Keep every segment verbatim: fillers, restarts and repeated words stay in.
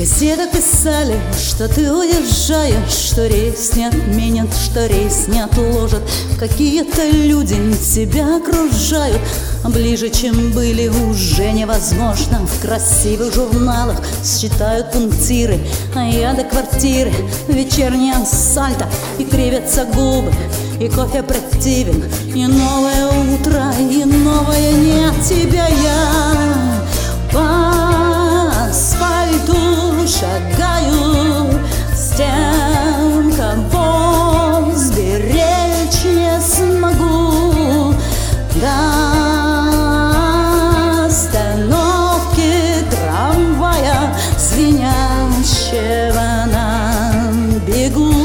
газетах писали, что ты уезжаешь, что рейс не отменят, что рейс не отложат. Какие-то люди тебя окружают, а ближе, чем были, уже невозможно. В красивых журналах считают пунктиры, а я до квартиры вечернее асфальта. И кривятся губы, и кофе противен, и новое утро, и новое нет тебя. Я по асфальту шагаю с тем, кого сберечь не смогу. До остановки трамвая, звенящего на бегу.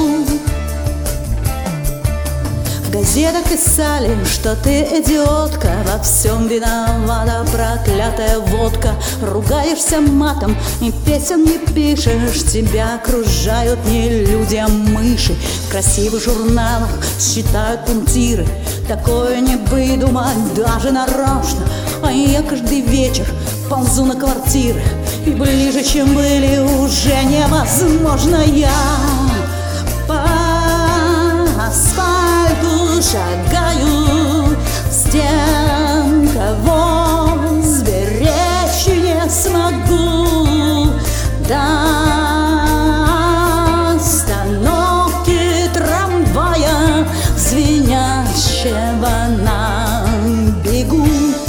В газетах писали, что ты идиотка, во всем виновата проклятая водка. Ругаешься матом и песен не пишешь, тебя окружают не люди, а мыши. В красивых журналах считают пунктиры, такое не выдумать даже нарочно. А я каждый вечер ползу на квартиры, и ближе, чем были, уже невозможно. Я по асфальту шагаю с тем, кого сберечь не смогу. До остановки трамвая, звенящего на бегу.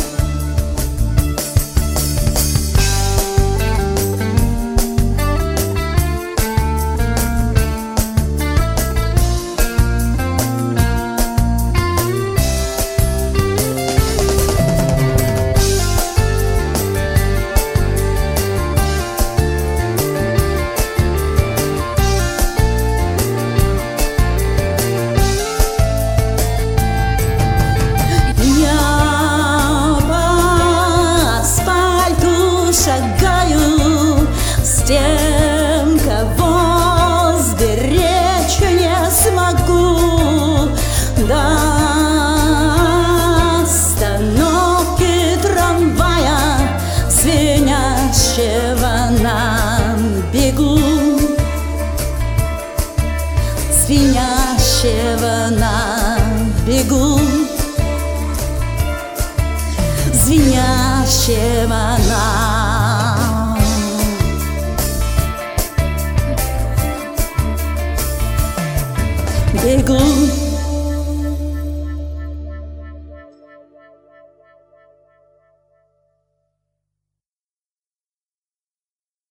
Шагаю с тем, кого сберечь не смогу. До остановки трамвая, звенящего на бегу. Звенящего на бегу. Звенящего на бегу.